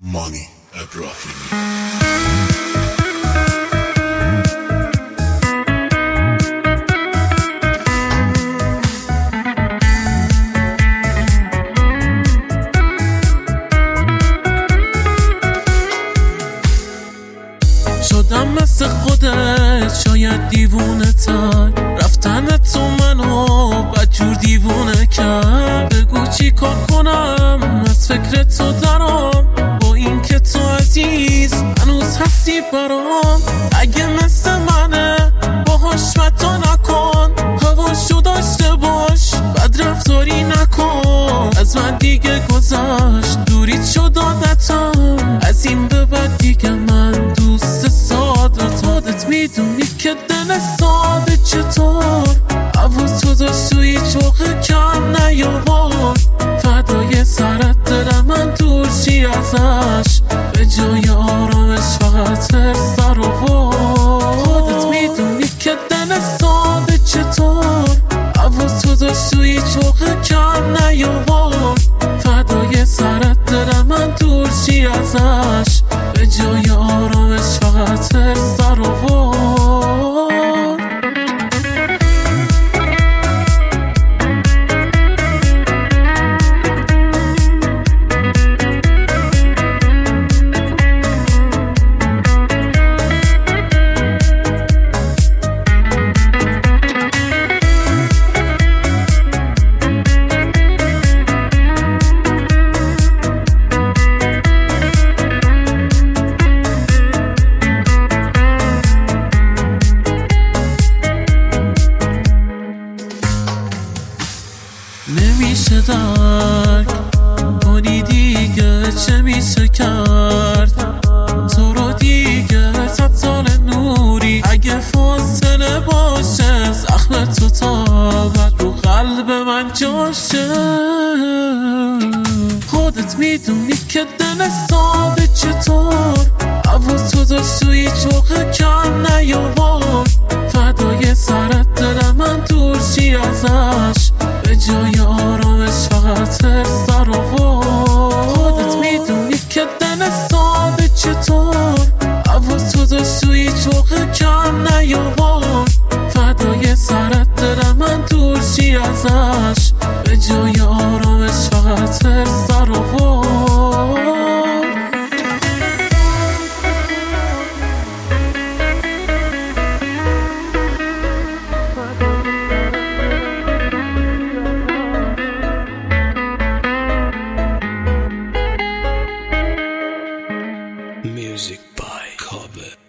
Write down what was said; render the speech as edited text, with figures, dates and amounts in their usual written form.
مانی ابراهیمی. شدم مثل خودت، شاید دیوونه تر، رفتن تو منو بدجور دیوونه کرد. بگو چی کار کنم از فکر تو درام، با این که تو عزیز هنوز هستی برام. اگه مثل منه باهاش متا نکن، هواشو داشته باش بد رفتاری نکن. از من دیگه گذشت، دوریت شد عادتم، از این به بعد دیگه من دوست سادت میدونی که دل ساده چطور عوض تو داشت تو هیچ موقع کم نیاورد. فدای سرت دلم من دور چی ازش، به جای آرامش فقط سر آورد. خودت میدونی که دل ساده چطور عوض تو داشت تو هیچ موقع کم نیاورد. فدای سرت دلم من دور چی ازش، به جای آرامش فقط سر آورد. نمیشه درک کنی دیگه چه میشه کرد، تو رو دیگه تبدال نوری. اگه فاصله باشه زخم تو تابد رو قلب من جاشه. خودت میدونی که دل ساده چطور عوض تو داشت تو هیچ موقع کم نیاورد. فدای سرت دل من دور چی ازش، به جای آرامش فقط سر آورد. خودت میدونی که دل ساده چطور عوض تو داشت تو هیچ موقع کم نیاورد. فدای سرت دل من دور چی ازش، به جای آرامش فقط سر آورد. Music by Cobbett.